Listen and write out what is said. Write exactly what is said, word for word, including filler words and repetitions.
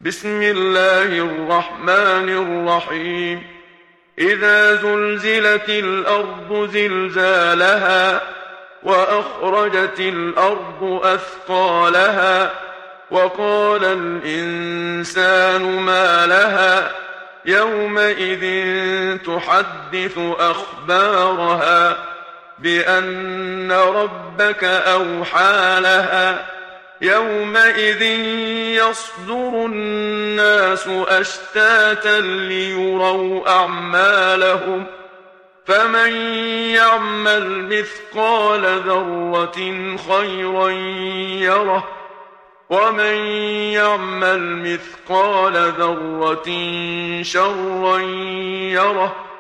بسم الله الرحمن الرحيم إذا زلزلت الأرض زلزالها وأخرجت الأرض أثقالها وقال الإنسان ما لها يومئذ تحدث أخبارها بأن ربك أوحى لها يومئذ يصدر الناس أشتاتا ليروا أعمالهم فمن يعمل مثقال ذرة خيرا يره ومن يعمل مثقال ذرة شرا يره